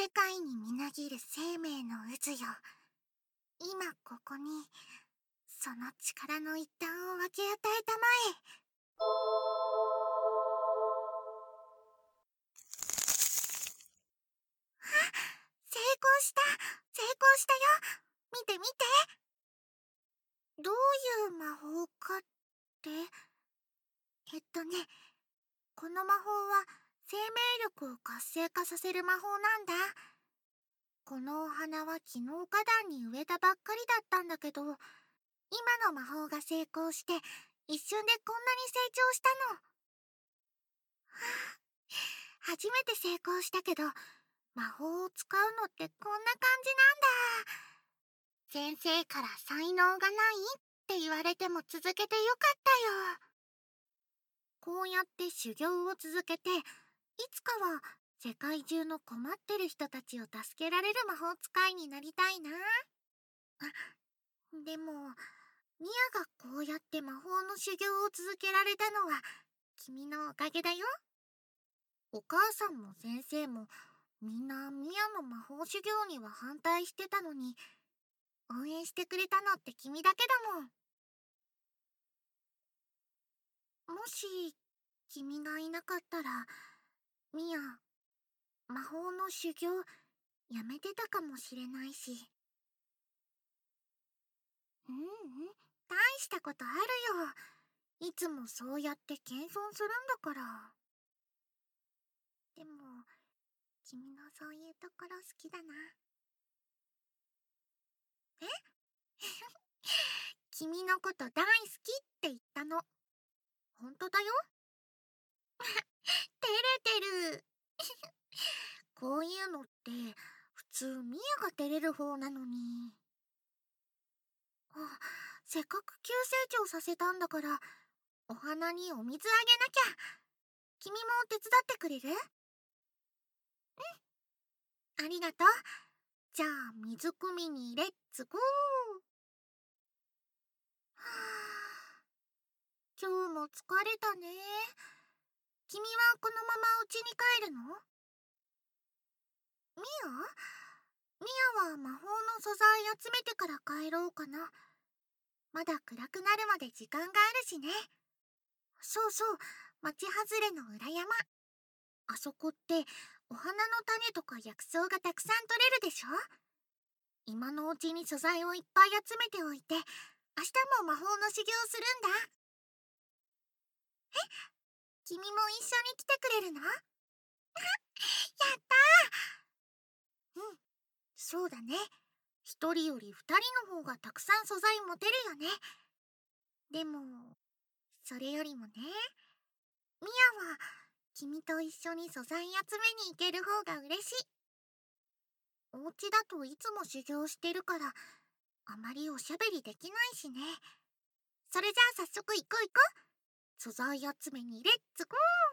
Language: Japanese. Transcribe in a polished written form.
世界にみなぎる生命の渦よ。今ここに、その力の一端を分け与えたまえ。成功した、成功したよ。見て見て。どういう魔法かって、この魔法は生命力を活性化させる魔法なんだ。このお花は昨日花壇に植えたばっかりだったんだけど、今の魔法が成功して一瞬でこんなに成長したの。初めて成功したけど、魔法を使うのってこんな感じなんだ。先生から才能がないって言われても続けてよかったよ。こうやって修行を続けて、いつかは世界中の困ってる人たちを助けられる魔法使いになりたいな。でも、ミアがこうやって魔法の修行を続けられたのは君のおかげだよ。お母さんも先生もみんなミアの魔法修行には反対してたのに、応援してくれたのって君だけだもん。もし君がいなかったら、ミア、魔法の修行やめてたかもしれないし。大したことあるよ。いつもそうやって謙遜するんだから。でも、君のそういうところ好きだな。え君のこと大好きって言ったの。ほんとだよ。照れてる。こういうのって普通ミアが照れる方なのに。せっかく急成長させたんだから、お花にお水あげなきゃ。君も手伝ってくれる？ありがとう。じゃあ水汲みにレッツゴー。はあ、今日も疲れたね。君はこのまま家に帰るの？ミアは魔法の素材集めてから帰ろうかな。まだ暗くなるまで時間があるしね。そうそう、町外れの裏山。あそこってお花の種とか薬草がたくさん取れるでしょ。今のうちに素材をいっぱい集めておいて、明日も魔法の修行するんだ。君も一緒に来てくれるの？やったー。そうだね。一人より二人の方がたくさん素材持てるよね。でも、それよりもね、ミアは君と一緒に素材集めに行ける方が嬉しい。お家だといつも修行してるから、あまりおしゃべりできないしね。それじゃあ早速行こう。素材集めにレッツゴー。